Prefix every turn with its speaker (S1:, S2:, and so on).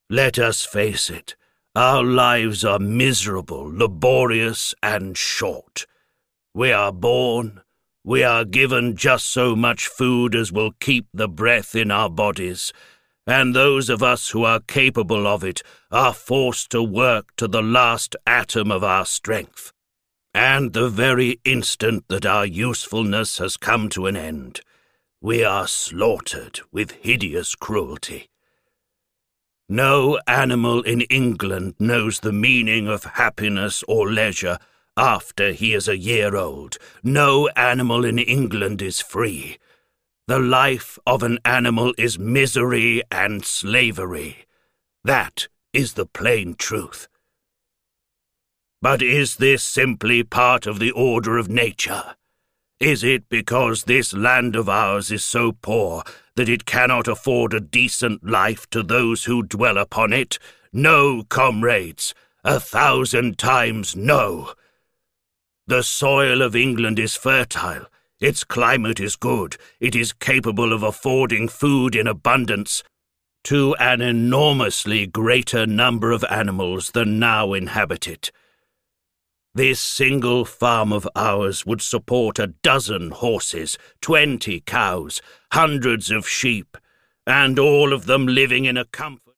S1: Let us face it, our lives are miserable, laborious, and short. We are born, we are given just so much food as will keep the breath in our bodies, and those of us who are capable of it are forced to work to the last atom of our strength. And the very instant that our usefulness has come to an end, we are slaughtered with hideous cruelty. No animal in England knows the meaning of happiness or leisure after he is a year old. No animal in England is free. The life of an animal is misery and slavery. That is the plain truth. But is this simply part of the order of nature? Is it because this land of ours is so poor that it cannot afford a decent life to those who dwell upon it? No, comrades, 1,000 times no. The soil of England is fertile, its climate is good, it is capable of affording food in abundance to an enormously greater number of animals than now inhabit it. This single farm of ours would support 12 horses, 20 cows, hundreds of sheep, and all of them living in a comfort.